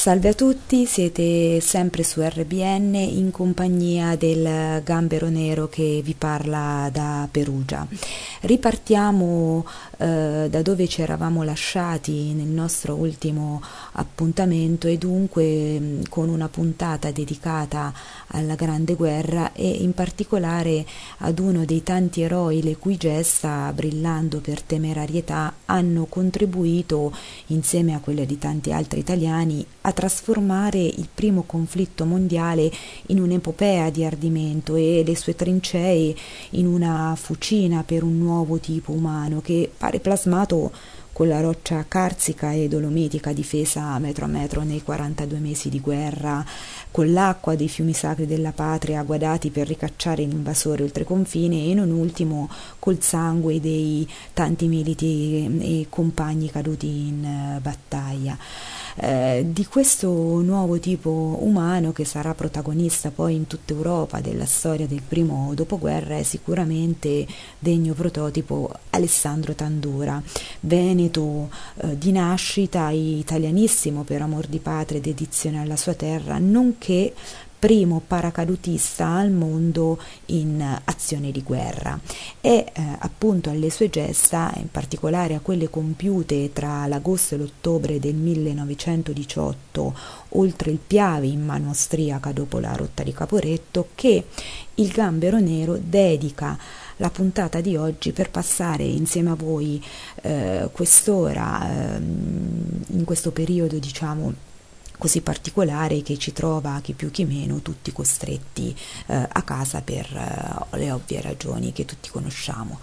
Salve a tutti, siete sempre su RBN in compagnia del Gambero Nero che vi parla da Perugia. Ripartiamo da dove ci eravamo lasciati nel nostro ultimo appuntamento e dunque con una puntata dedicata alla Grande Guerra e in particolare ad uno dei tanti eroi le cui gesta, brillando per temerarietà, hanno contribuito, insieme a quelle di tanti altri italiani, a trasformare il primo conflitto mondiale in un'epopea di ardimento e le sue trincee in una fucina per un nuovo tipo umano che pare plasmato con la roccia carsica e dolomitica difesa metro a metro nei 42 mesi di guerra, con l'acqua dei fiumi sacri della patria guardati per ricacciare l'invasore oltre confine e non ultimo col sangue dei tanti militi e compagni caduti in battaglia. Di questo nuovo tipo umano che sarà protagonista poi in tutta Europa della storia del primo dopoguerra è sicuramente degno prototipo Alessandro Tandura, veneto di nascita, italianissimo per amor di patria ed dedizione alla sua terra, nonché primo paracadutista al mondo in azioni di guerra e appunto alle sue gesta, in particolare a quelle compiute tra l'agosto e l'ottobre del 1918 oltre il Piave in mano austriaca dopo la rotta di Caporetto, che il Gambero Nero dedica la puntata di oggi per passare insieme a voi quest'ora in questo periodo, diciamo, così particolare che ci trova chi più chi meno tutti costretti a casa per le ovvie ragioni che tutti conosciamo.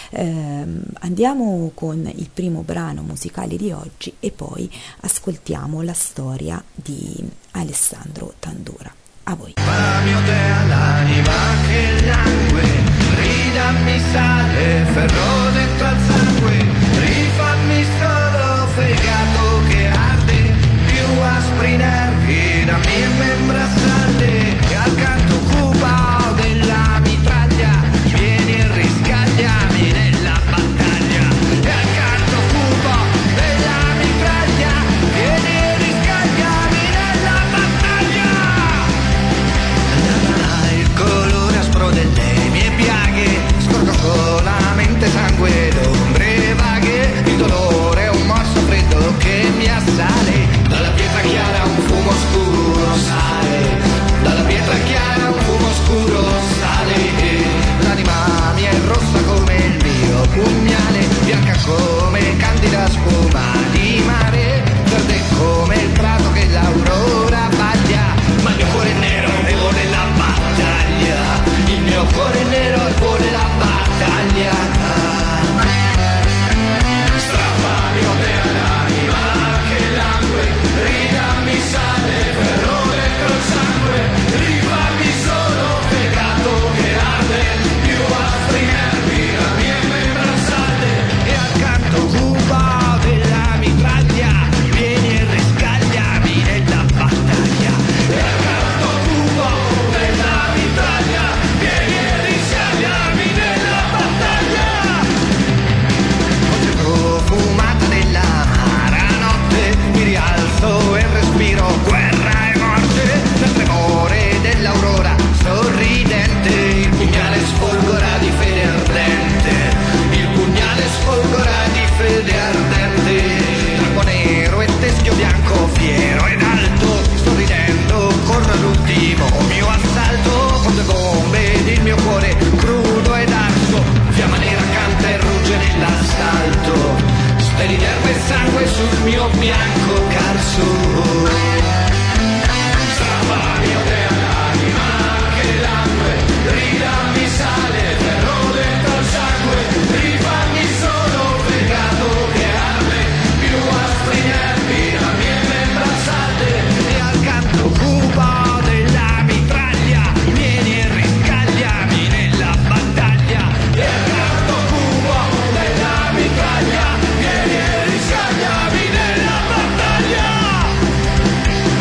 Andiamo con il primo brano musicale di oggi e poi ascoltiamo la storia di Alessandro Tandura. A voi. Mio te all'anima che langue, ridammi sale, ferro dentro al sangue, rifammi solo fegato che arde, più aspri nervi, dammi membra salde, e al canto cupa della mitraglia, vieni e riscagliami nella battaglia, e al canto cupa della mitraglia, vieni e riscagliami nella battaglia. Il colore aspro delle mie piaghe, scorgo solamente sangue d'ombre vaghe, il dolore è un morso freddo che mi assale, dalla pietra chiara un fumo scuro sale, dalla pietra chiara un fumo scuro sale, l'anima mia è rossa come il mio pugnale, bianca come candida spuma di mare, verde come il prato che l'aurora baglia, ma il mio cuore è nero e vuole la battaglia, il mio cuore è nero e vuole la battaglia. Strappami con te all'anima che langue, ridammi sale, ferro dentro il sangue, rifammi solo fegato che arde, più aspri nervi, la mia membra salde, e al canto cupa della mitraglia, vieni e riscagliami nella battaglia, e al canto cupa della mitraglia, vieni e riscagliami nella battaglia. Profumata dell'amara notte, mi rialzo e respiro guerra e morte, nel tremore dell'aurora sorridente, il pugnale sfolgora di fede ardente, il pugnale sfolgora di fede ardente, drago nero e teschio bianco fiero ed alto, sto ridendo, corro all'ultimo mio assalto, con due bombe ed il mio cuore crudo ed arso, fiamma nera canta e rugge nell'assalto, steli d'erba e sangue sul mio bianco carso. Strappami te all'anima che langue, ridammi sale, ferro dentro il sangue, rifammi solo fegato che arde, più aspri nervi, la mia membra salde, e al canto cupa della mitraglia, vieni e riscagliami nella battaglia, e al canto cupa della mitraglia, vieni e riscagliami nella battaglia.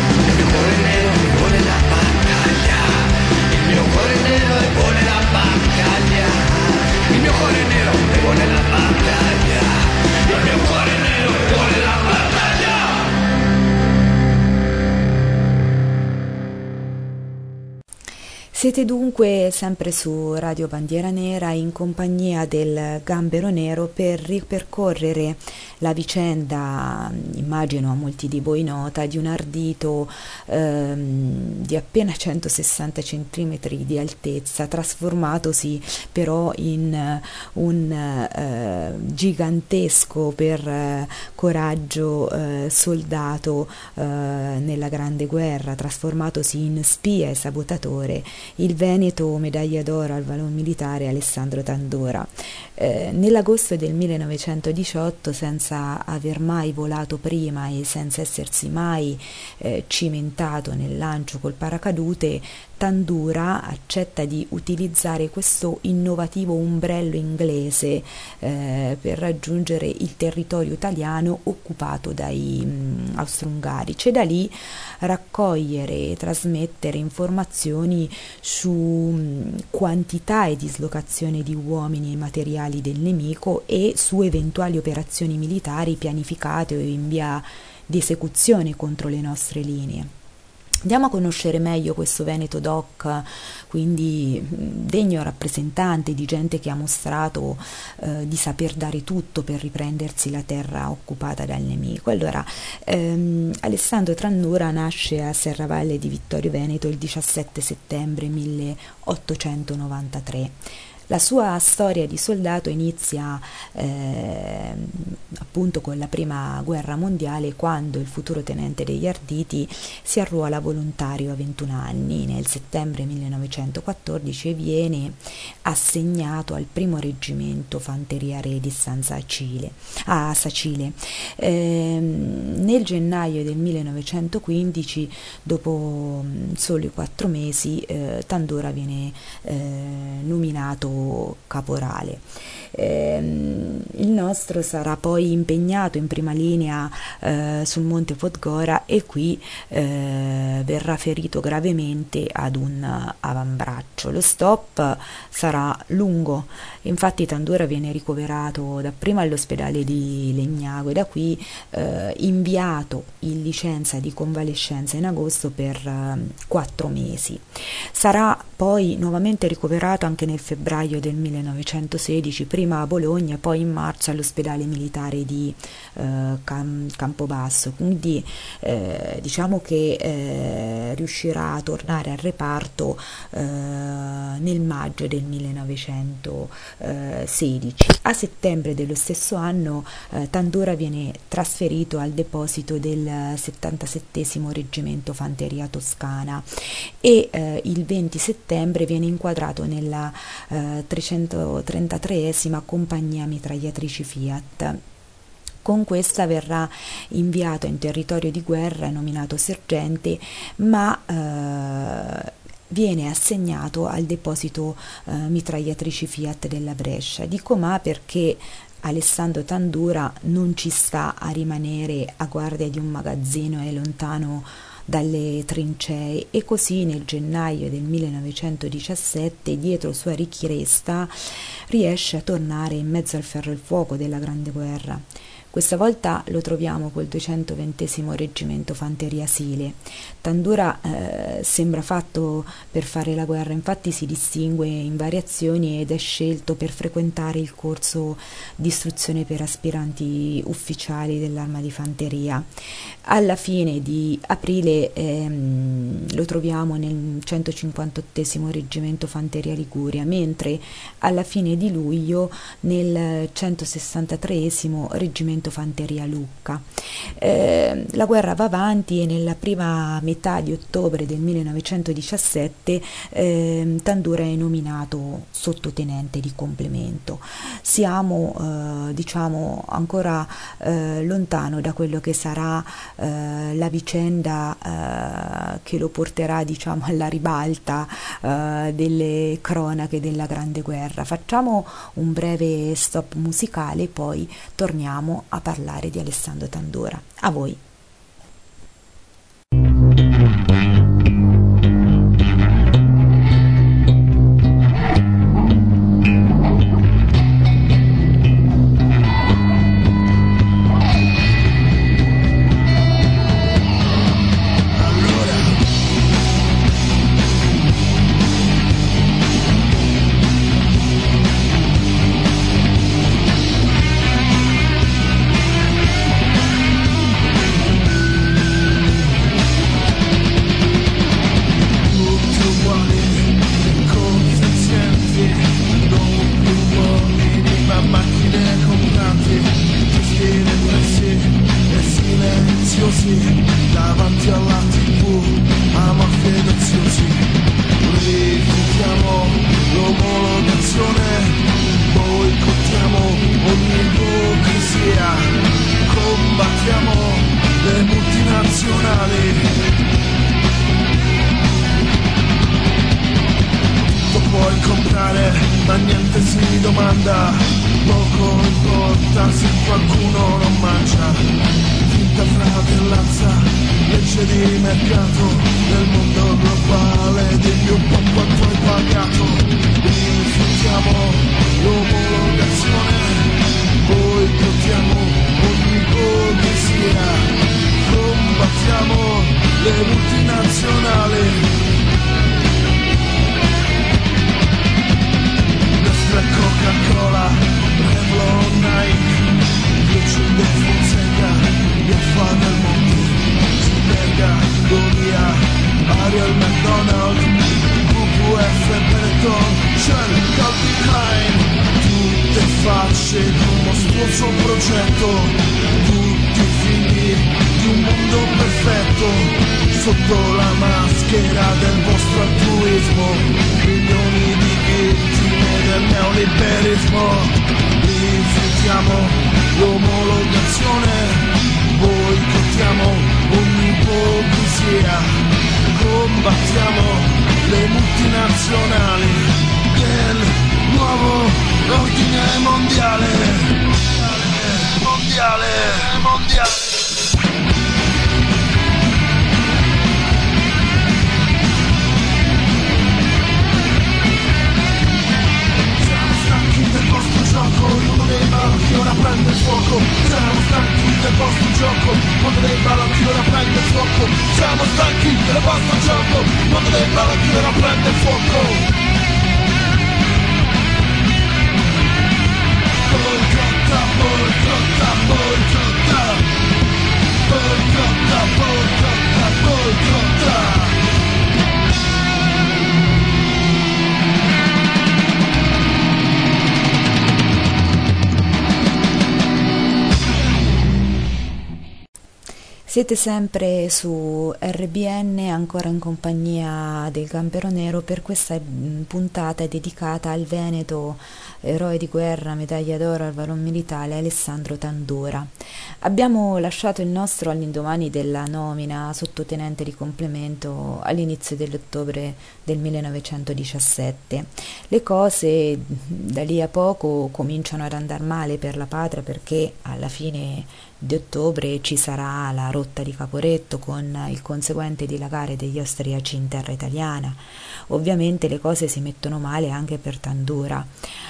Siete dunque sempre su Radio Bandiera Nera in compagnia del Gambero Nero per ripercorrere la vicenda, immagino a molti di voi nota, di un ardito di appena 160 cm di altezza, trasformatosi però in un gigantesco per coraggio soldato nella Grande Guerra, trasformatosi in spia e sabotatore, il veneto medaglia d'oro al valor militare Alessandro Tandura. Nell'agosto del 1918, senza aver mai volato prima e senza essersi mai cimentato nel lancio col paracadute, Tandura accetta di utilizzare questo innovativo ombrello inglese per raggiungere il territorio italiano occupato dai austro-ungarici e da lì raccogliere e trasmettere informazioni su quantità e dislocazione di uomini e materiali del nemico e su eventuali operazioni militari pianificate o in via di esecuzione contro le nostre linee. Andiamo a conoscere meglio questo Veneto Doc, quindi degno rappresentante di gente che ha mostrato di saper dare tutto per riprendersi la terra occupata dal nemico. Allora, Alessandro Tandura nasce a Serravalle di Vittorio Veneto il 17 settembre 1893. La sua storia di soldato inizia appunto con la prima guerra mondiale, quando il futuro tenente degli Arditi si arruola volontario a 21 anni. Nel settembre 1914 viene assegnato al primo reggimento Fanteria Redis a Sacile. Nel gennaio del 1915, dopo soli 4 mesi, Tandura viene nominato caporale. Il nostro sarà poi impegnato in prima linea sul Monte Podgora e qui verrà ferito gravemente ad un avambraccio. Lo stop sarà lungo, infatti Tandura viene ricoverato dapprima all'ospedale di Legnago e da qui inviato in licenza di convalescenza in agosto per 4 mesi. Sarà poi nuovamente ricoverato anche nel febbraio del 1916, prima a Bologna e poi in marzo all'ospedale militare di Campobasso, quindi diciamo che riuscirà a tornare al reparto nel maggio del 1916. A settembre dello stesso anno Tandura viene trasferito al deposito del 77° Reggimento Fanteria Toscana e il 20 settembre viene inquadrato nella 333esima compagnia mitragliatrici Fiat. Con questa verrà inviato in territorio di guerra, nominato sergente, ma viene assegnato al deposito mitragliatrici Fiat della Brescia. Dico ma perché Alessandro Tandura non ci sta a rimanere a guardia di un magazzino e lontano dalle trincee, e così nel gennaio del 1917, dietro sua richiesta, riesce a tornare in mezzo al ferro e al fuoco della Grande Guerra. Questa volta lo troviamo col 220° Reggimento Fanteria Sile. Tandura sembra fatto per fare la guerra, infatti si distingue in varie azioni ed è scelto per frequentare il corso di istruzione per aspiranti ufficiali dell'Arma di Fanteria. Alla fine di aprile lo troviamo nel 158° Reggimento Fanteria Liguria, mentre alla fine di luglio nel 163° Reggimento Fanteria Lucca. La guerra va avanti e nella prima metà di ottobre del 1917 Tandura è nominato sottotenente di complemento. Siamo diciamo ancora lontano da quello che sarà la vicenda che lo porterà diciamo alla ribalta delle cronache della Grande Guerra. Facciamo un breve stop musicale, poi torniamo a parlare di Alessandro Tandura. A voi. multinazionali. Puoi comprare, ma niente si domanda, poco importa se qualcuno non mangia. Finta fratellanza, legge di mercato, nel mondo globale dimmi un po' quanto hai pagato. Rifiutiamo l'omologazione, boicottiamo ogni ipocrisia, combattiamo le multinazionali. Coca-Cola, Revlon, Nike, Lucide, Fonseca, Biaffa del Monte, Superga, Golia, Ariel McDonald, WWF, Benetton, Shell, Calvin Klein. Tutte facce di un mostruoso progetto, tutti figli di un mondo perfetto, sotto la maschera del vostro altruismo, milioni di vittime del neoliberismo. Rifiutiamo l'omologazione, boicottiamo ogni ipocrisia, combattiamo le multinazionali del nuovo ordine mondiale, mondiale, mondiale. Gioco, il mondo dei balocchi ora prende il fuoco. Siamo stanchi del vostro gioco, il mondo dei balocchi ora prende il fuoco. Siamo stanchi del vostro gioco, il mondo dei balocchi ora prende il fuoco. Boicotta, boicotta, boicotta, boicotta, boicotta, boicotta. Siete sempre su RBN, ancora in compagnia del Gambero Nero per questa puntata dedicata al veneto eroe di guerra, medaglia d'oro al valor militare Alessandro Tandura. Abbiamo lasciato il nostro all'indomani della nomina sottotenente di complemento all'inizio dell'ottobre del 1917. Le cose da lì a poco cominciano ad andare male per la patria, perché alla fine di ottobre ci sarà la rotta di Caporetto con il conseguente dilagare degli austriaci in terra italiana. Ovviamente le cose si mettono male anche per Tandura,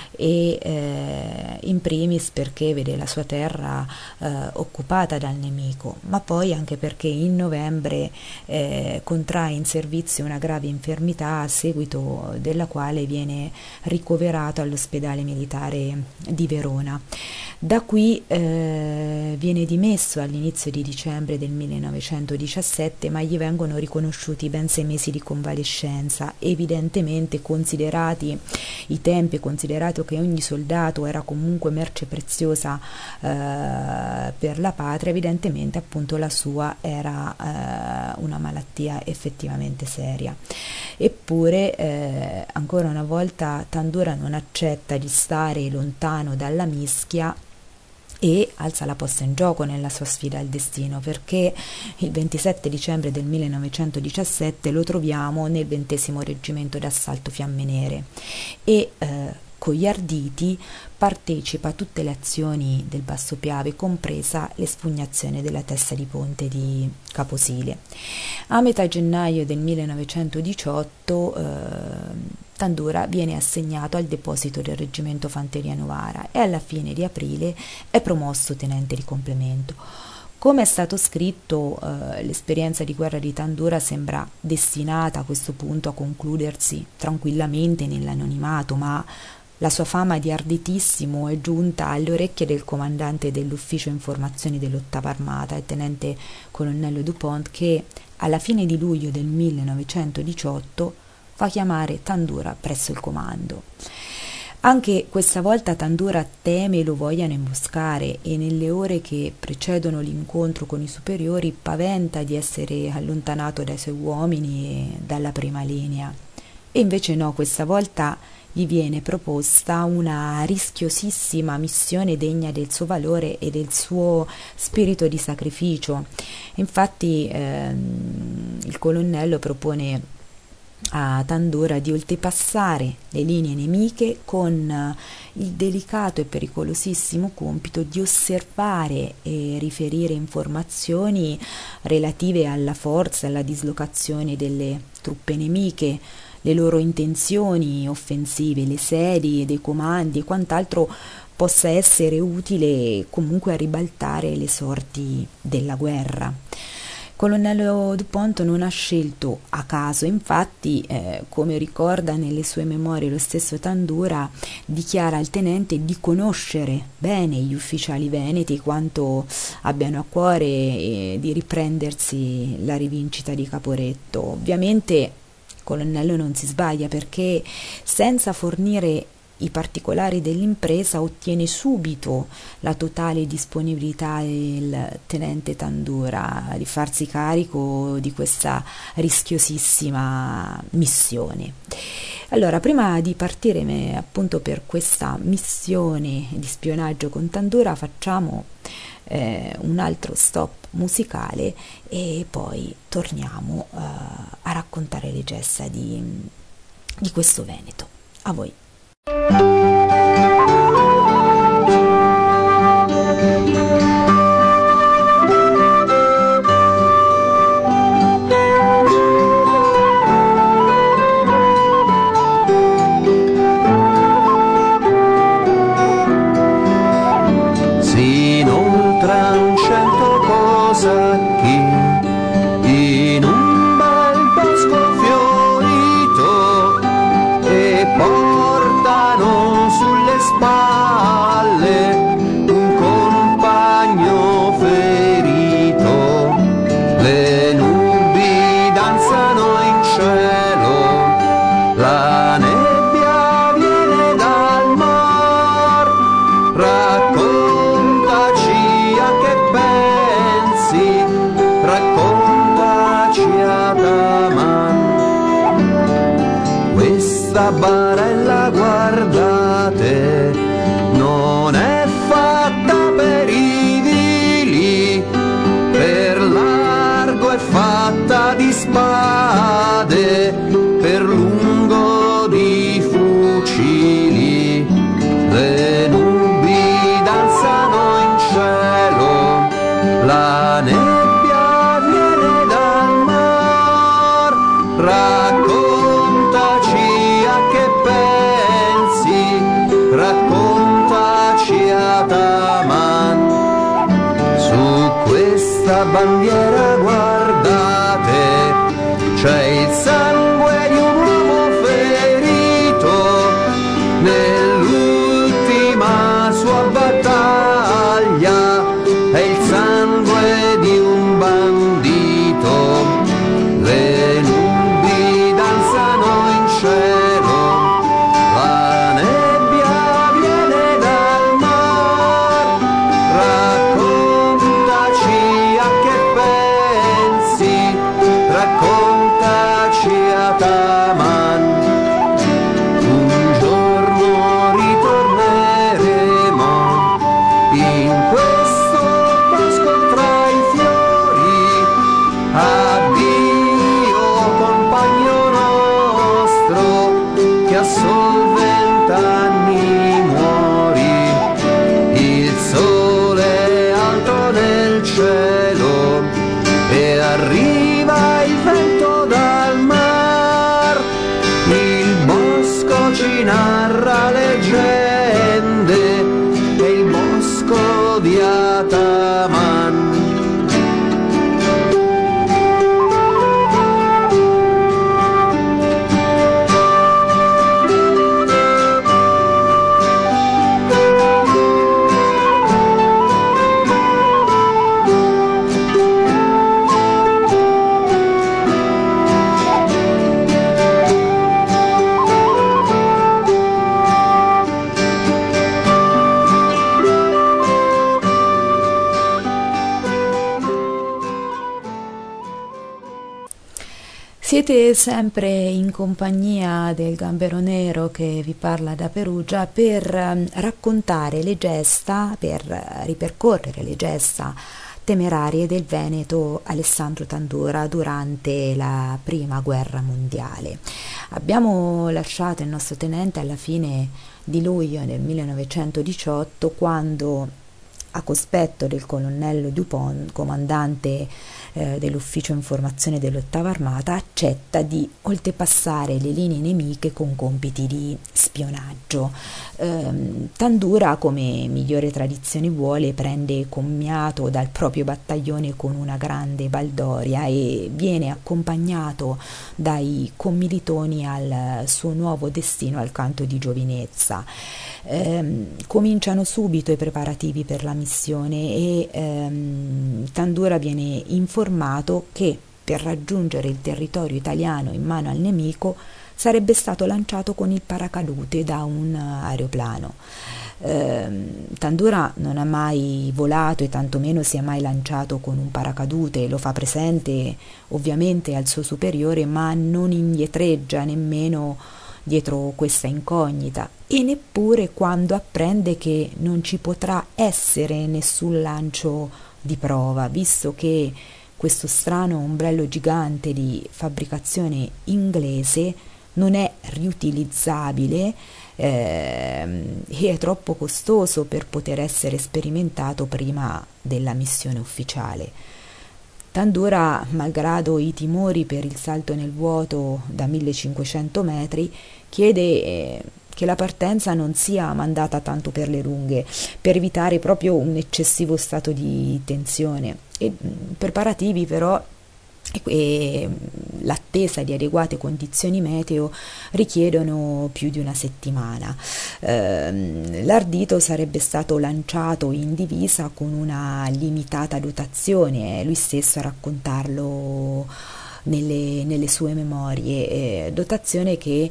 e in primis perché vede la sua terra occupata dal nemico, ma poi anche perché in novembre contrae in servizio una grave infermità, a seguito della quale viene ricoverato all'ospedale militare di Verona. Da qui viene dimesso all'inizio di dicembre del 1917, ma gli vengono riconosciuti ben 6 mesi di convalescenza. Evidentemente, considerati i tempi, considerato che ogni soldato era comunque merce preziosa per la patria, evidentemente appunto la sua era una malattia effettivamente seria. Eppure ancora una volta Tandura non accetta di stare lontano dalla mischia e alza la posta in gioco nella sua sfida al destino, perché il 27 dicembre del 1917 lo troviamo nel 20° reggimento d'assalto Fiamme Nere e con gli arditi partecipa a tutte le azioni del Basso Piave, compresa l'espugnazione della testa di ponte di Caposile. A metà gennaio del 1918 Tandura viene assegnato al deposito del reggimento Fanteria Novara e alla fine di aprile è promosso tenente di complemento. Come è stato scritto, l'esperienza di guerra di Tandura sembra destinata a questo punto a concludersi tranquillamente nell'anonimato, ma la sua fama di arditissimo è giunta alle orecchie del comandante dell'ufficio informazioni dell'8ª Armata, il tenente colonnello Dupont, che alla fine di luglio del 1918 fa chiamare Tandura presso il comando. Anche questa volta Tandura teme lo vogliano imboscare e nelle ore che precedono l'incontro con i superiori paventa di essere allontanato dai suoi uomini e dalla prima linea. E invece no, questa volta gli viene proposta una rischiosissima missione degna del suo valore e del suo spirito di sacrificio. Infatti il colonnello propone a Tandura di oltrepassare le linee nemiche con il delicato e pericolosissimo compito di osservare e riferire informazioni relative alla forza e alla dislocazione delle truppe nemiche, le loro intenzioni offensive, le sedi dei comandi e quant'altro possa essere utile comunque a ribaltare le sorti della guerra. Colonnello Dupont non ha scelto a caso, infatti, come ricorda nelle sue memorie lo stesso Tandura, dichiara al tenente di conoscere bene gli ufficiali veneti, quanto abbiano a cuore di riprendersi la rivincita di Caporetto. Ovviamente il colonnello non si sbaglia, perché senza fornire i particolari dell'impresa ottiene subito la totale disponibilità del tenente Tandura di farsi carico di questa rischiosissima missione. Allora, prima di partire appunto per questa missione di spionaggio con Tandura, facciamo un altro stop musicale e poi torniamo a raccontare le gesta di questo Veneto. A voi. Si inoltran 100 cosacchi in un bel bosco fiorito e portano sulle spalle un compagno ferito. Le nubi danzano in cielo, la nebbia viene dal mar. Raccontaci a che pensi, raccontaci Ataman. Questa barella, guardate, non è fatta per i vili, per largo è fatta di spade, per lungo di fucili. Le nubi danzano in cielo, la nebbia viene dal mar. Raccontaci a che pensi, raccontaci Ataman. Su questa bandiera, guardate, c'è il sangue di un uomo ferito nell'ultima sua battaglia, è il sangue di un bandito. Le nubi danzano in cielo, la nebbia viene dal mar. Raccontaci a che pensi, raccontaci Ataman. Un giorno ritorneremo in questo bosco tra i fiori. Addio compagno nostro, che a sol 20 anni muori. Il sole è alto nel cielo e arriva il vento dal mar. Il bosco ci narra leggende, è il bosco di Ataman. Siete sempre in compagnia del Gambero Nero che vi parla da Perugia per raccontare le gesta, per ripercorrere le gesta temerarie del Veneto Alessandro Tandura durante la Prima Guerra Mondiale. Abbiamo lasciato il nostro tenente alla fine di luglio del 1918, quando, a cospetto del colonnello Dupont, comandante dell'ufficio informazione dell'8ª Armata, accetta di oltrepassare le linee nemiche con compiti di spionaggio. Tandura, come migliore tradizione vuole, prende commiato dal proprio battaglione con una grande baldoria e viene accompagnato dai commilitoni al suo nuovo destino al canto di giovinezza. Cominciano subito i preparativi per la missione e Tandura viene informato che per raggiungere il territorio italiano in mano al nemico sarebbe stato lanciato con il paracadute da un aeroplano. Tandura non ha mai volato e tantomeno si è mai lanciato con un paracadute, lo fa presente ovviamente al suo superiore, ma non indietreggia nemmeno dietro questa incognita, e neppure quando apprende che non ci potrà essere nessun lancio di prova, visto che questo strano ombrello gigante di fabbricazione inglese non è riutilizzabile e è troppo costoso per poter essere sperimentato prima della missione ufficiale. Tandura, malgrado i timori per il salto nel vuoto da 1500 metri, chiede che la partenza non sia mandata tanto per le lunghe, per evitare proprio un eccessivo stato di tensione. E preparativi però e l'attesa di adeguate condizioni meteo richiedono più di una settimana. L'ardito sarebbe stato lanciato in divisa con una limitata dotazione, è lui stesso a raccontarlo nelle sue memorie, dotazione che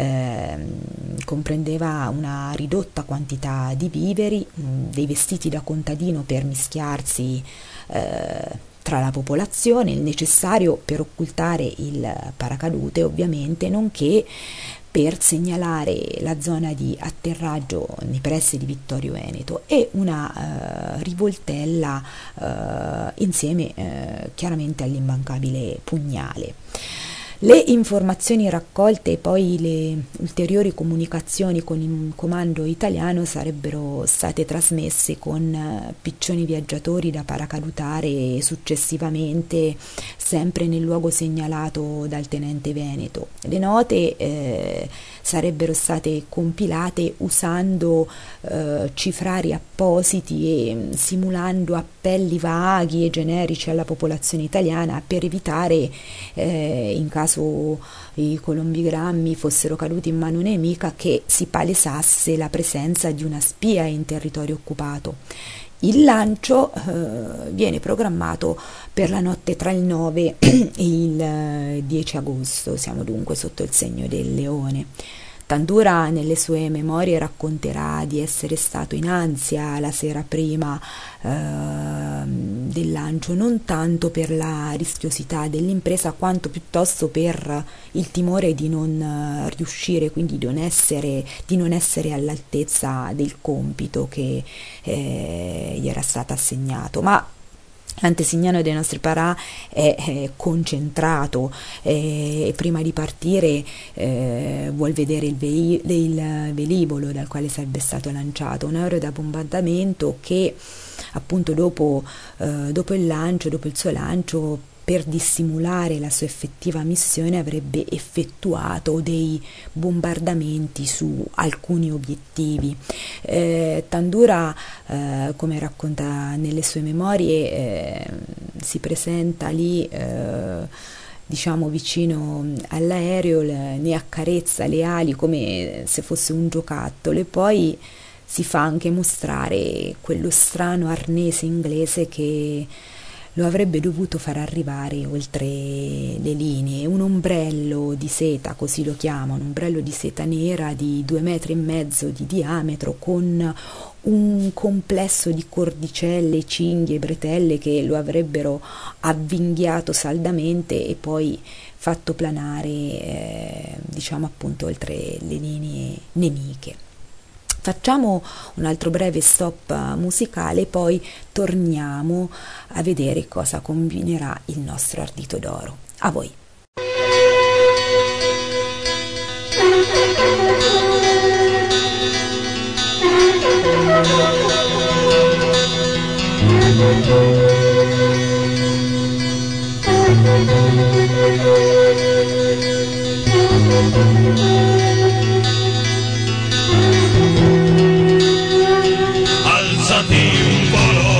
comprendeva una ridotta quantità di viveri, dei vestiti da contadino per mischiarsi tra la popolazione, il necessario per occultare il paracadute ovviamente, nonché per segnalare la zona di atterraggio nei pressi di Vittorio Veneto, e una rivoltella insieme chiaramente all'immancabile pugnale. Le informazioni raccolte e poi le ulteriori comunicazioni con il comando italiano sarebbero state trasmesse con piccioni viaggiatori da paracadutare successivamente sempre nel luogo segnalato dal tenente Veneto. Le note sarebbero state compilate usando cifrari appositi e simulando appelli vaghi e generici alla popolazione italiana per evitare, in caso i colombigrammi fossero caduti in mano nemica, che si palesasse la presenza di una spia in territorio occupato. Il lancio viene programmato per la notte tra il 9 e il 10 agosto, siamo dunque sotto il segno del leone. Tandura nelle sue memorie racconterà di essere stato in ansia la sera prima del lancio, non tanto per la rischiosità dell'impresa quanto piuttosto per il timore di non riuscire, quindi di non essere all'altezza del compito che gli era stato assegnato. Ma l'antesignano dei nostri parà è concentrato e prima di partire vuol vedere il velivolo dal quale sarebbe stato lanciato, un aereo da bombardamento che appunto dopo il suo lancio, per dissimulare la sua effettiva missione, avrebbe effettuato dei bombardamenti su alcuni obiettivi. Tandura, come racconta nelle sue memorie, si presenta lì diciamo vicino all'aereo, ne accarezza le ali come se fosse un giocattolo e poi si fa anche mostrare quello strano arnese inglese che lo avrebbe dovuto far arrivare oltre le linee. Un ombrello di seta, così lo chiamano, un ombrello di seta nera di 2,5 metri di diametro, con un complesso di cordicelle, cinghie, bretelle che lo avrebbero avvinghiato saldamente e poi fatto planare, diciamo appunto, oltre le linee nemiche. Facciamo un altro breve stop musicale e poi torniamo a vedere cosa combinerà il nostro Ardito d'Oro. A voi! Alzati un volo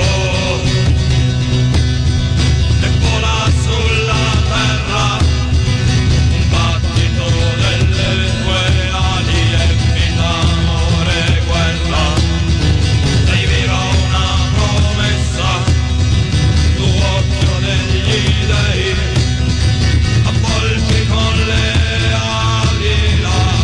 e vola sulla terra, un battito delle tue ali e vita, amore, guerra. Dai viva una promessa, tu occhio degli dei, avvolgi con le ali la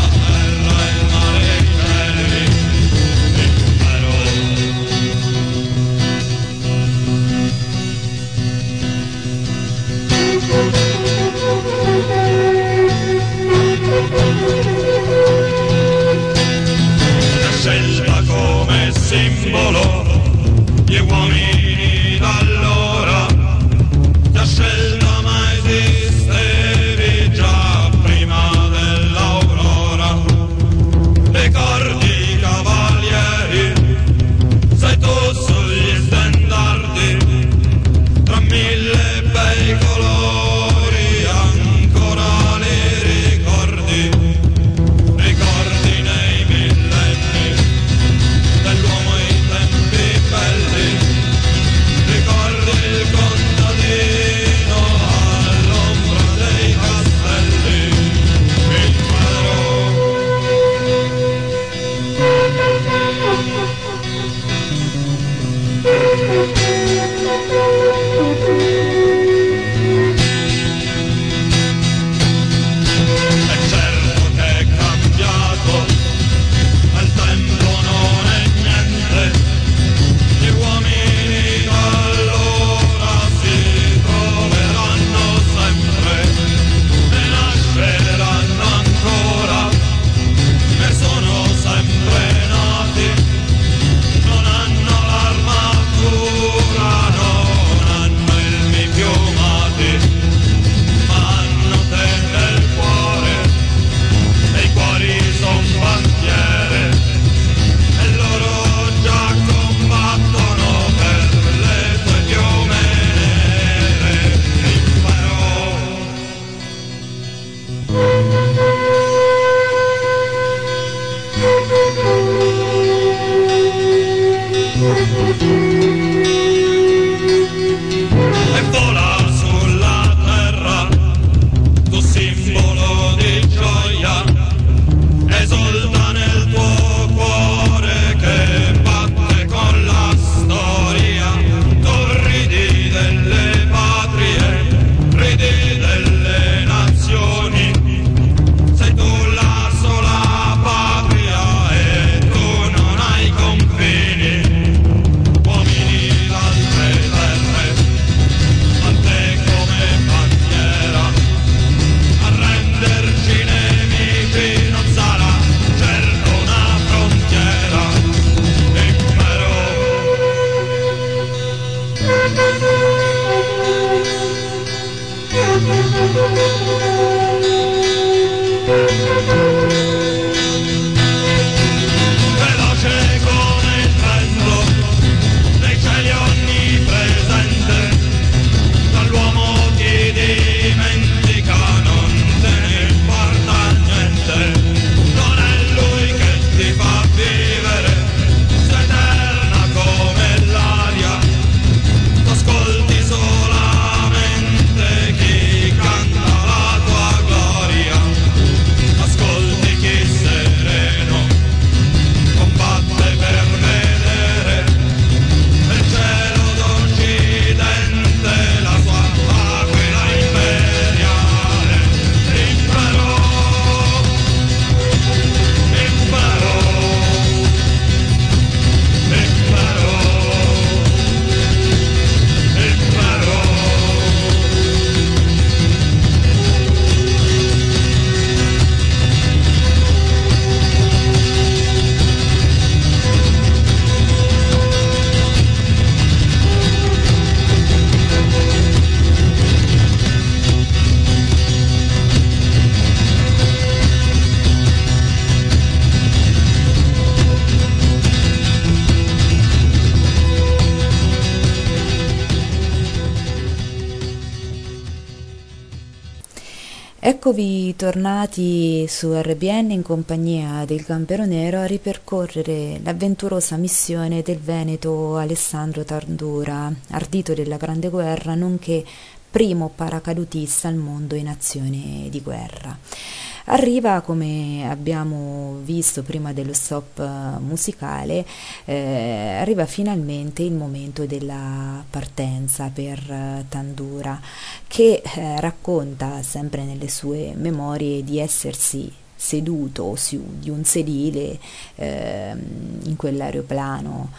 Eccovi tornati su RBN in compagnia del Gambero Nero a ripercorrere l'avventurosa missione del veneto Alessandro Tandura, ardito della Grande Guerra, nonché primo paracadutista al mondo in azione di guerra. Arriva, come abbiamo visto prima dello stop musicale, arriva finalmente il momento della partenza per Tandura, che racconta sempre nelle sue memorie di essersi seduto su di un sedile in quell'aeroplano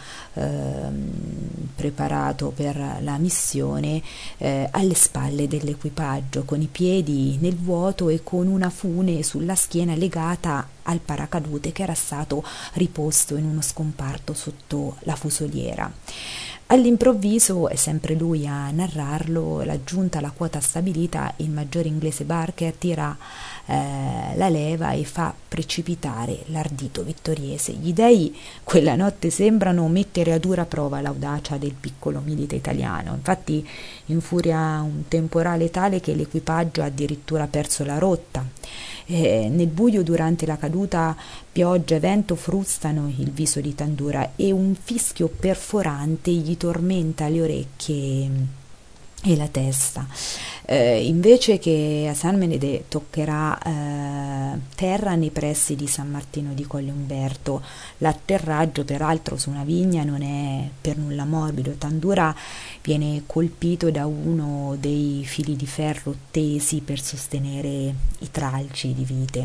preparato per la missione, alle spalle dell'equipaggio, con i piedi nel vuoto e con una fune sulla schiena legata al paracadute che era stato riposto in uno scomparto sotto la fusoliera. All'improvviso, è sempre lui a narrarlo, giunta alla quota stabilita, il maggiore inglese Barker tira la leva e fa precipitare l'ardito vittoriese. Gli dei quella notte sembrano mettere a dura prova l'audacia del piccolo milite italiano. Infatti infuria un temporale tale che l'equipaggio ha addirittura perso la rotta. Nel buio, durante la caduta, pioggia e vento frustano il viso di Tandura e un fischio perforante gli tormenta le orecchie e la testa. Invece che a San Menedè toccherà terra nei pressi di San Martino di Colle Umberto. L'atterraggio, peraltro, su una vigna non è per nulla morbido. Tandura viene colpito da uno dei fili di ferro tesi per sostenere i tralci di vite.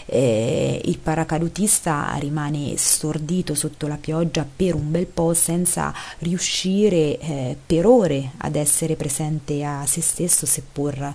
Il paracadutista rimane stordito sotto la pioggia per un bel po', senza riuscire per ore ad essere presente a se stesso, seppur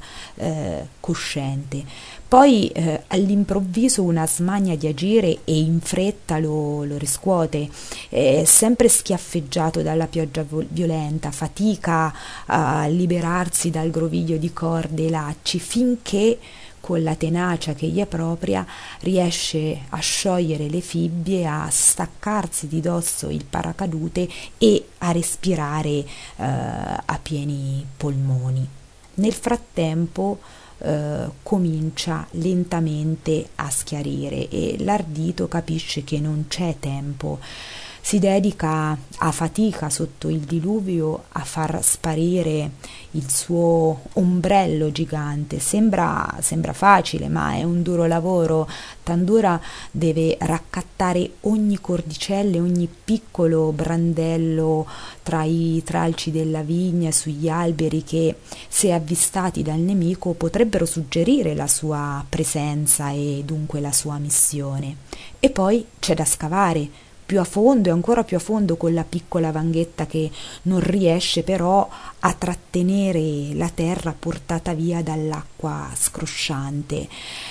cosciente. Poi all'improvviso una smania di agire e in fretta lo riscuote, sempre schiaffeggiato dalla pioggia violenta, fatica a liberarsi dal groviglio di corde e lacci, finché con la tenacia che gli è propria riesce a sciogliere le fibbie, a staccarsi di dosso il paracadute e a respirare a pieni polmoni. Nel frattempo comincia lentamente a schiarire e l'ardito capisce che non c'è tempo. Si dedica a fatica sotto il diluvio a far sparire il suo ombrello gigante. Sembra facile, ma è un duro lavoro. Tandura deve raccattare ogni cordicella, ogni piccolo brandello tra i tralci della vigna, sugli alberi che, se avvistati dal nemico, potrebbero suggerire la sua presenza e dunque la sua missione. E poi c'è da scavare più a fondo e ancora più a fondo con la piccola vanghetta che non riesce però a trattenere la terra portata via dall'acqua scrosciante.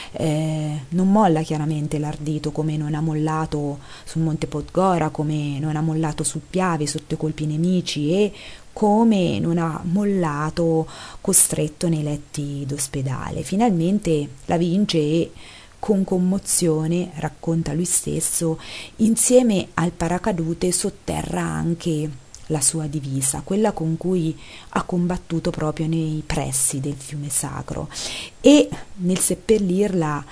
Non molla chiaramente l'ardito, come non ha mollato sul Monte Podgora, come non ha mollato sul Piave sotto i colpi nemici e come non ha mollato costretto nei letti d'ospedale. Finalmente la vince e, con commozione, racconta lui stesso, insieme al paracadute sotterra anche la sua divisa, quella con cui ha combattuto proprio nei pressi del fiume sacro, e nel seppellirla,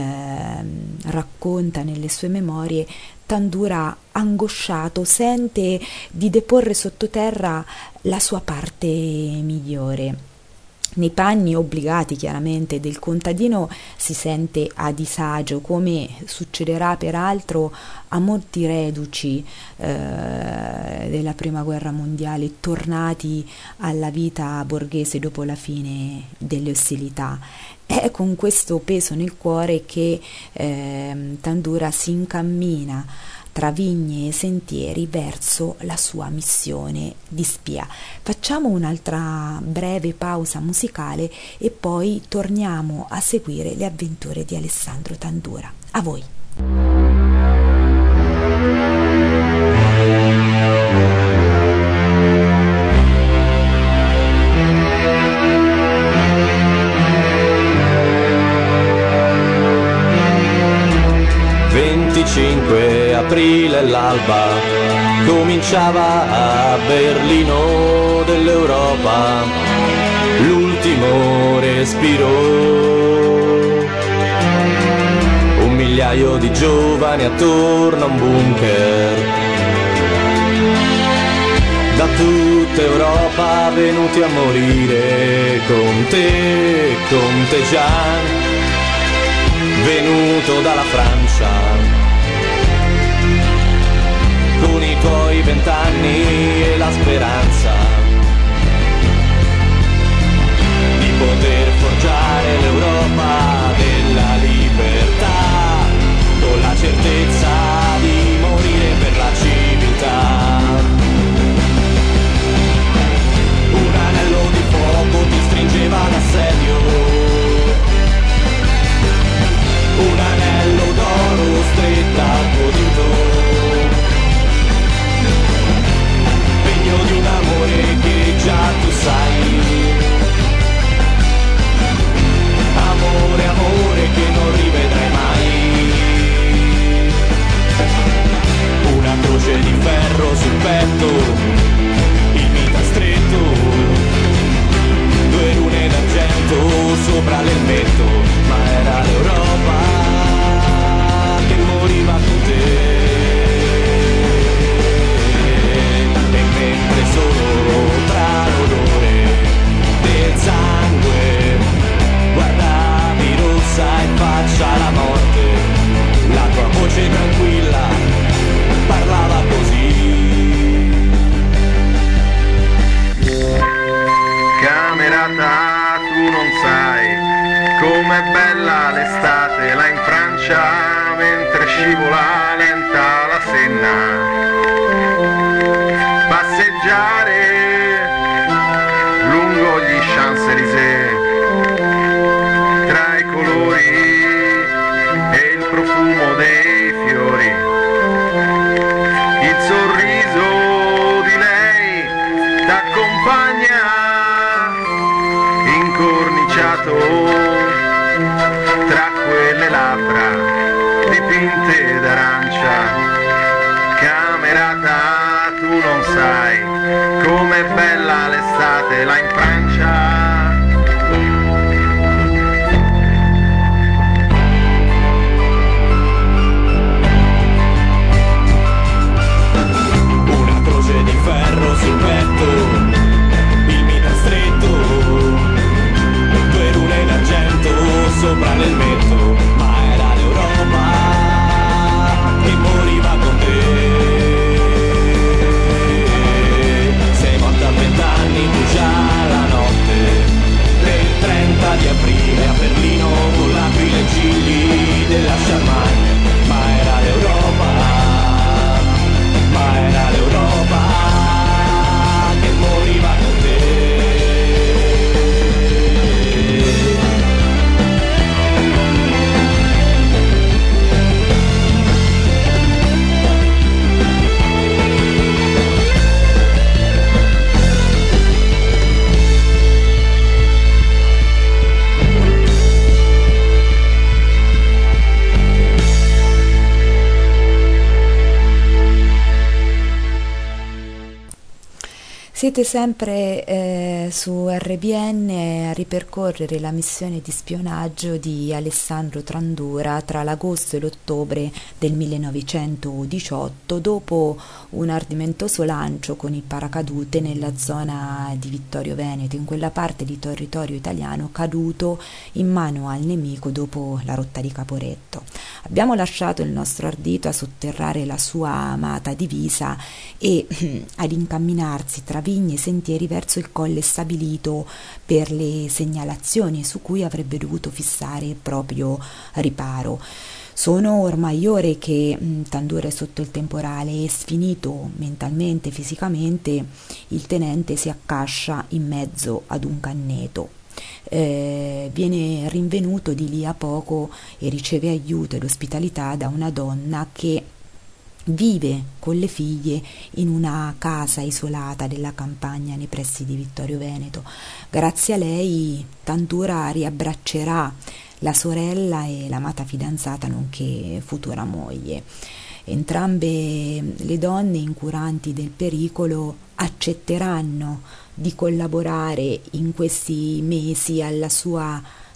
racconta nelle sue memorie, Tandura, angosciato, sente di deporre sottoterra la sua parte migliore. Nei panni obbligati chiaramente del contadino si sente a disagio, come succederà peraltro a molti reduci della prima guerra mondiale, tornati alla vita borghese dopo la fine delle ostilità. È con questo peso nel cuore che Tandura si incammina tra vigne e sentieri verso la sua missione di spia. Facciamo un'altra breve pausa musicale e poi torniamo a seguire le avventure di Alessandro Tandura. A voi! Aprile l'alba cominciava a Berlino dell'Europa l'ultimo respiro migliaio di giovani attorno a un bunker. Da tutta Europa venuti a morire con te Jean, venuto dalla Francia, con i tuoi 20 anni e la speranza di poter forgiare l'Europa della libertà, con la certezza di morire per la civiltà. Un anello di fuoco ti stringeva d'assedio, un anello d'oro stretta al tuo dito, pegno di un amore che già tu sai, amore, amore che non rivedrai mai. Una croce di ferro sul petto, il mitra stretto, 2 lune d'argento sopra l'elmetto, ma era l'Europa che moriva con te. E mentre solo tra l'odore del sangue guardavi rossa in faccia la morte, la tua voce tranquilla parlava così. Camerata, tu non sai com'è bella l'estate là in Francia, mentre scivola lenta la Senna. Passeggiare lungo gli Champs-Élysées, tra i colori e il profumo dei fiori, il sorriso di lei t'accompagna incorniciato tra quelle labbra dipinte d'arancia. Camerata, tu non sai com'è bella l'estate là in Francia. Di ferro sul petto, il mitra stretto, 2 lune d'argento sopra l'elmetto, ma era l'Europa che moriva con te. Sei morta a 20 anni, brucia la notte del 30 di aprile a Berlino con l'aquila e gigli della Charmagne, ma era l'Europa, ma era l'Europa che moriva con te. Siete sempre su RBN a ripercorrere la missione di spionaggio di Alessandro Trandura tra l'agosto e l'ottobre del 1918, dopo un ardimentoso lancio con il paracadute nella zona di Vittorio Veneto, in quella parte di territorio italiano caduto in mano al nemico dopo la rotta di Caporetto. Abbiamo lasciato il nostro ardito a sotterrare la sua amata divisa e ad incamminarsi tra vigne e sentieri verso il colle stabilito per le segnalazioni su cui avrebbe dovuto fissare proprio riparo. Sono ormai ore che Trandura è sotto il temporale e, sfinito mentalmente e fisicamente, il tenente si accascia in mezzo ad un canneto. Viene rinvenuto di lì a poco e riceve aiuto ed ospitalità da una donna che vive con le figlie in una casa isolata della campagna nei pressi di Vittorio Veneto. Grazie a lei Trandura riabbraccerà la sorella e l'amata fidanzata nonché futura moglie. Entrambe le donne, incuranti del pericolo, accetteranno di collaborare in questi mesi alla sua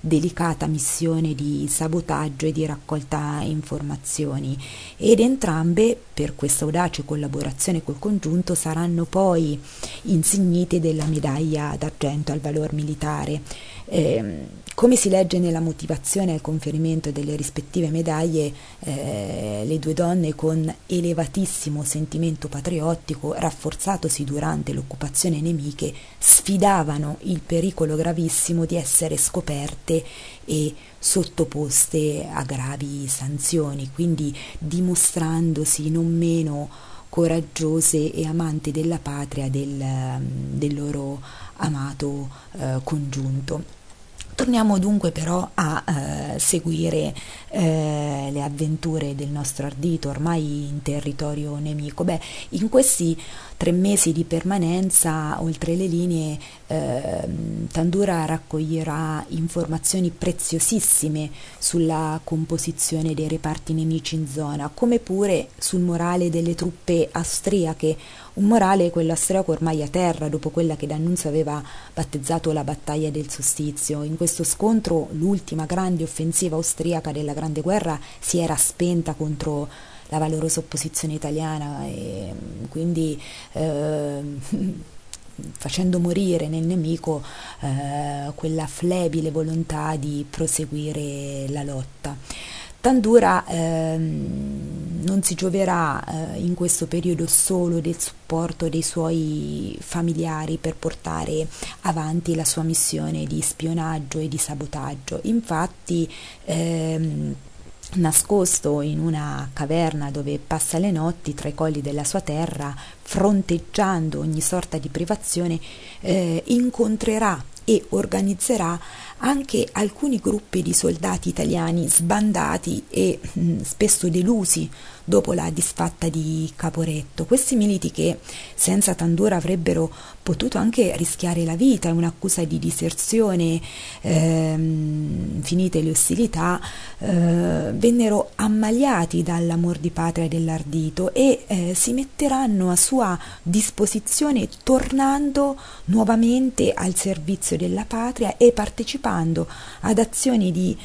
delicata missione di sabotaggio e di raccolta informazioni, ed entrambe, per questa audace collaborazione col congiunto, saranno poi insignite della medaglia d'argento al valor militare. Come si legge nella motivazione al conferimento delle rispettive medaglie, le due donne, con elevatissimo sentimento patriottico rafforzatosi durante l'occupazione nemiche, sfidavano il pericolo gravissimo di essere scoperte e sottoposte a gravi sanzioni, quindi dimostrandosi non meno coraggiose e amanti della patria del loro amato congiunto. Torniamo dunque però a seguire le avventure del nostro ardito ormai in territorio nemico. In questi 3 mesi di permanenza oltre le linee, Tandura raccoglierà informazioni preziosissime sulla composizione dei reparti nemici in zona, come pure sul morale delle truppe austriache, un morale, quello austriaco, ormai a terra dopo quella che D'Annunzio aveva battezzato la battaglia del Solstizio. In questo scontro l'ultima grande offensiva austriaca della Grande Guerra si era spenta contro la valorosa opposizione italiana, e quindi facendo morire nel nemico quella flebile volontà di proseguire la lotta. Tandura non si gioverà in questo periodo solo del supporto dei suoi familiari per portare avanti la sua missione di spionaggio e di sabotaggio. Infatti, nascosto in una caverna dove passa le notti tra i colli della sua terra, fronteggiando ogni sorta di privazione, incontrerà e organizzerà anche alcuni gruppi di soldati italiani sbandati e spesso delusi dopo la disfatta di Caporetto. Questi militi, che senza Tandura avrebbero potuto anche rischiare la vita e un'accusa di diserzione finite le ostilità, vennero ammaliati dall'amor di patria dell'ardito e si metteranno a sua disposizione, tornando nuovamente al servizio della patria e partecipando ad azioni di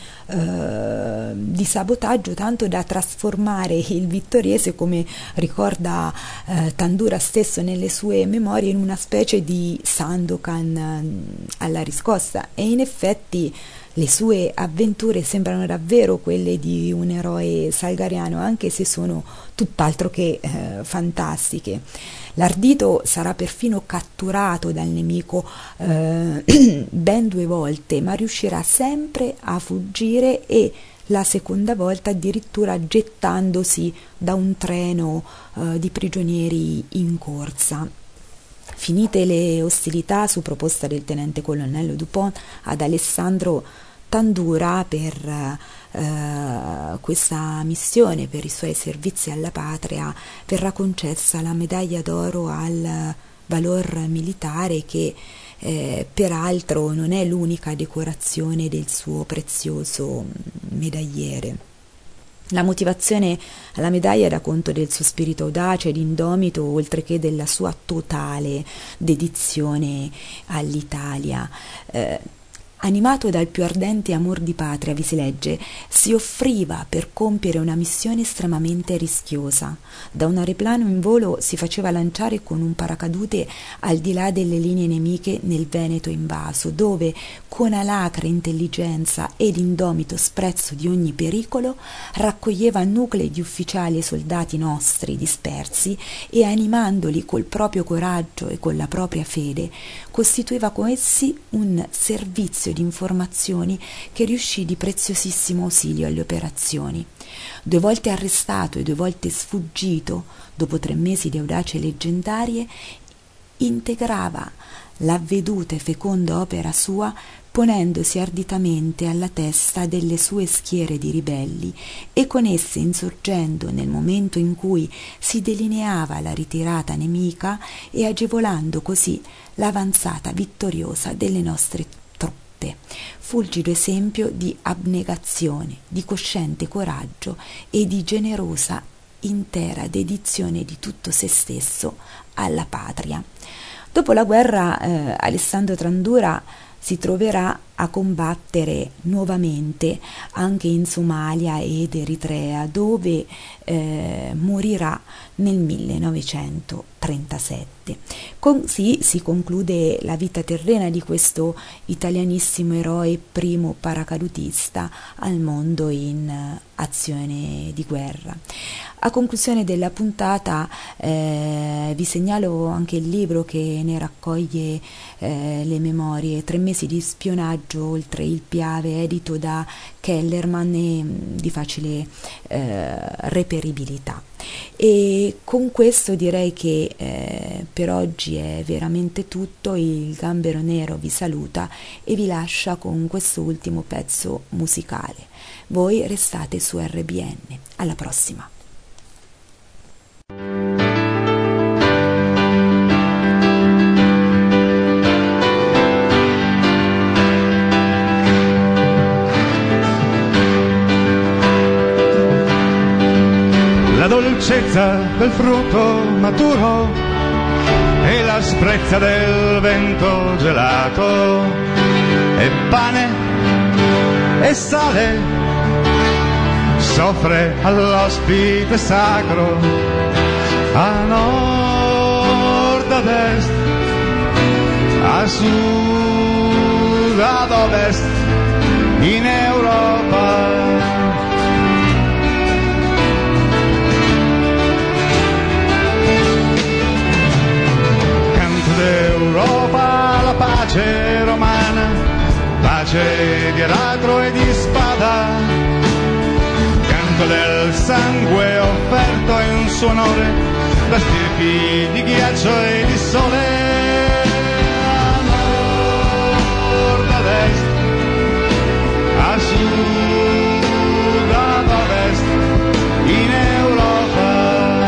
sabotaggio, tanto da trasformare il vittoriese, come ricorda Tandura stesso nelle sue memorie, in una specie di Sandokan alla riscossa. E in effetti le sue avventure sembrano davvero quelle di un eroe salgariano, anche se sono tutt'altro che fantastiche. L'ardito sarà perfino catturato dal nemico ben 2 volte, ma riuscirà sempre a fuggire, e la seconda volta addirittura gettandosi da un treno di prigionieri in corsa. Finite le ostilità, su proposta del tenente colonnello Dupont, ad Alessandro Tandura, per questa missione, per i suoi servizi alla patria, verrà concessa la medaglia d'oro al valor militare, che peraltro non è l'unica decorazione del suo prezioso medagliere. La motivazione alla medaglia dà conto del suo spirito audace ed indomito, oltre che della sua totale dedizione all'Italia. Animato dal più ardente amor di patria, vi si legge, si offriva per compiere una missione estremamente rischiosa. Da un aeroplano in volo si faceva lanciare con un paracadute al di là delle linee nemiche nel Veneto invaso, dove, con alacre intelligenza ed indomito sprezzo di ogni pericolo, raccoglieva nuclei di ufficiali e soldati nostri dispersi e, animandoli col proprio coraggio e con la propria fede, costituiva con essi un servizio di informazioni che riuscì di preziosissimo ausilio alle operazioni. 2 volte arrestato e 2 volte sfuggito, dopo 3 mesi di audace leggendarie, integrava l'avveduta e feconda opera sua, ponendosi arditamente alla testa delle sue schiere di ribelli e con esse insorgendo nel momento in cui si delineava la ritirata nemica e agevolando così l'avanzata vittoriosa delle nostre truppe. Fulgido esempio di abnegazione, di cosciente coraggio e di generosa intera dedizione di tutto se stesso alla patria. Dopo la guerra Alessandro Tandura si troverà a combattere nuovamente anche in Somalia ed Eritrea, dove morirà nel 1937. Così si conclude la vita terrena di questo italianissimo eroe, primo paracadutista al mondo in azione di guerra. A conclusione della puntata vi segnalo anche il libro che ne raccoglie le memorie, 3 mesi di spionaggio oltre il Piave, edito da Kellerman e di facile reperibilità. E con questo direi che per oggi è veramente tutto. Il Gambero Nero vi saluta e vi lascia con questo ultimo pezzo musicale. Voi restate su RBN. Alla prossima. La dolcezza del frutto maturo e l'asprezza del vento gelato, e pane e sale soffre all'ospite sacro, a nord, ad est, a sud, ad ovest, in Europa. D'Europa la pace romana, pace di aratro e di spada, canto del sangue offerto in suo onore da stirpi di ghiaccio e di sole, a nord, ad est, a sud, ad ovest, in Europa.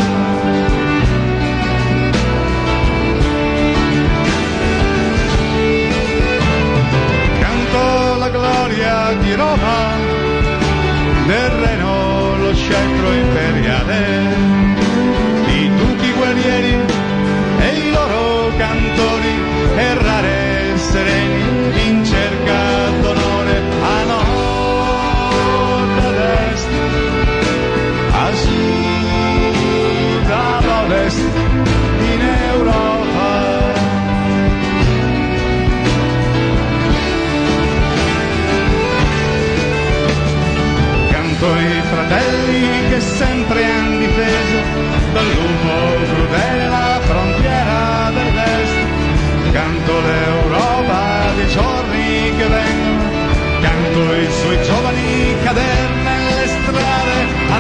Gloria di Roma, del Reno lo scettro imperiale, di tutti i guerrieri e i loro cantori, errare sereni in cerca d'onore, a nord, ad est, a sud, ad ovest, in Europa. I fratelli che sempre han difeso dal lupo crudele la frontiera dell'est, canto l'Europa dei giorni che vengono, canto i suoi giovani cader nelle strade, a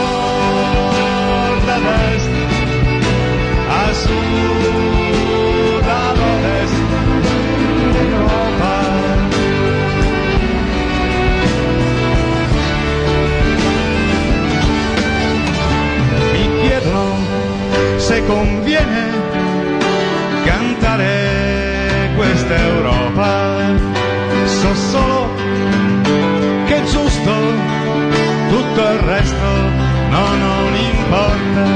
nord, ad est, a sud, ad ovest, Europa. Se conviene cantare questa Europa, so solo che è giusto, tutto il resto non importa.